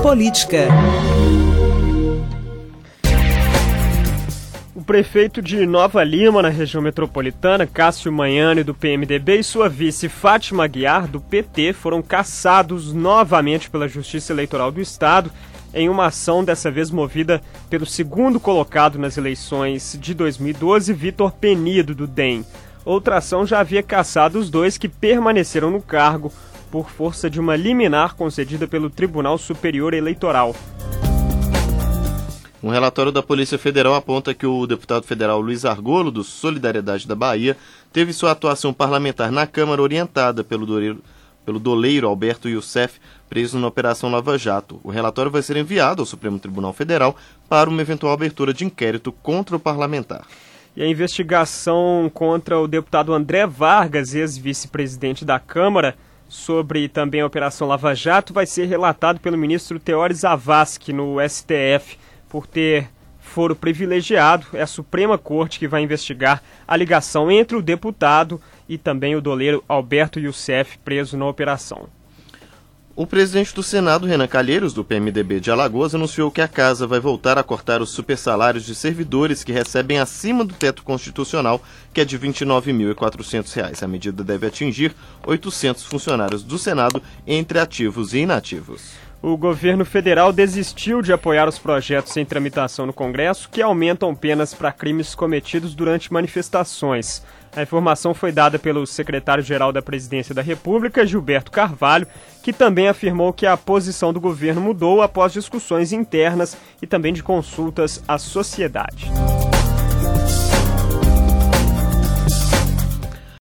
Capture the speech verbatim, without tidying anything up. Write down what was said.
Política. O prefeito de Nova Lima, na região metropolitana, Cássio Manhani, do P M D B, e sua vice Fátima Aguiar, do P T, foram cassados novamente pela Justiça Eleitoral do Estado em uma ação dessa vez movida pelo segundo colocado nas eleições de dois mil e doze, Vitor Penido, do D E M. Outra ação já havia cassado os dois que permaneceram no cargo por força de uma liminar concedida pelo Tribunal Superior Eleitoral. Um relatório da Polícia Federal aponta que o deputado federal Luiz Argolo, do Solidariedade da Bahia, teve sua atuação parlamentar na Câmara orientada pelo doleiro, pelo doleiro Alberto Youssef, preso na Operação Lava Jato. O relatório vai ser enviado ao Supremo Tribunal Federal para uma eventual abertura de inquérito contra o parlamentar. E a investigação contra o deputado André Vargas, ex-vice-presidente da Câmara, sobre também a Operação Lava Jato, vai ser relatado pelo ministro Teori Zavascki no S T F. Por ter foro privilegiado, é a Suprema Corte que vai investigar a ligação entre o deputado e também o doleiro Alberto Youssef, preso na operação. O presidente do Senado, Renan Calheiros, do P M D B de Alagoas, anunciou que a casa vai voltar a cortar os supersalários de servidores que recebem acima do teto constitucional, que é de vinte e nove mil e quatrocentos reais. A medida deve atingir oitocentos funcionários do Senado, entre ativos e inativos. O governo federal desistiu de apoiar os projetos em tramitação no Congresso que aumentam penas para crimes cometidos durante manifestações. A informação foi dada pelo secretário-geral da Presidência da República, Gilberto Carvalho, que também afirmou que a posição do governo mudou após discussões internas e também de consultas à sociedade.